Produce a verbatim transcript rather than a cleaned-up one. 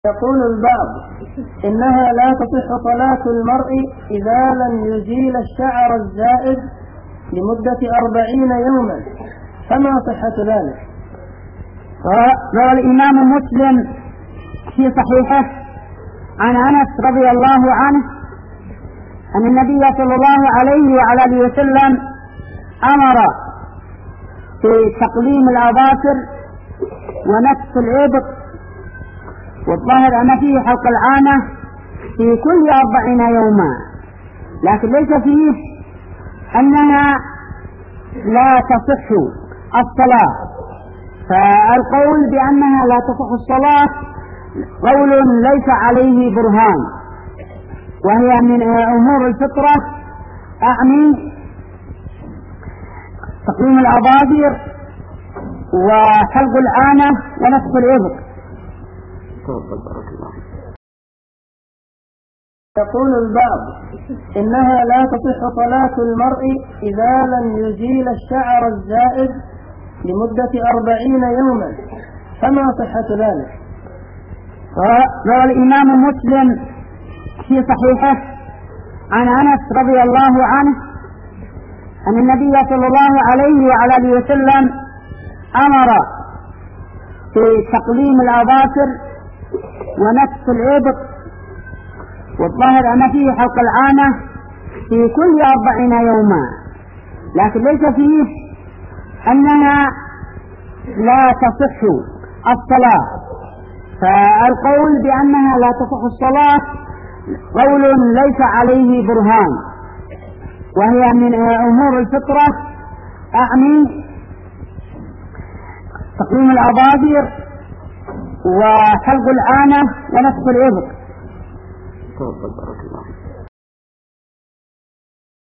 يقول البعض إنها لا تصح صلاة المرء إذا لم يزيل الشعر الزائد لمدة أربعين يوما، فما صحة ذلك؟ روى الإمام مسلم في صحيحه عن أنس رضي الله عنه أن النبي صلى الله عليه وعلى آله وسلم أمر بتقليم الأظافر ونتف الإبط والظاهر أن فيه حلق العانة في كل أربعين يوما، لكن ليس فيه أنها لا تصح الصلاة. فالقول بأنها لا تصح الصلاة قول ليس عليه برهان، وهي من أمور الفطرة، أعني تقليم الأظافر وحلق العانة ونتف الإبط. يقول البعض إنها لا تصح صلاة المرء إذا لم يزيل الشعر الزائد لمدة أربعين يوما، فما صحة ذلك؟ روى الإمام مسلم في صحيحه عن أنس رضي الله عنه أن النبي صلى الله عليه وعلى آله وسلم أمر بتقليم الأظافر ونتف الإبط والظاهر أن فيه حلق العانة في كل أربعين يوما، لكن ليس فيه أنها لا تصح الصلاة. فالقول بأنها لا تصح الصلاة قول ليس عليه برهان، وهي من أمور الفطرة، أعني تقليم الأظافر وحلق العانة ونتف الإبط.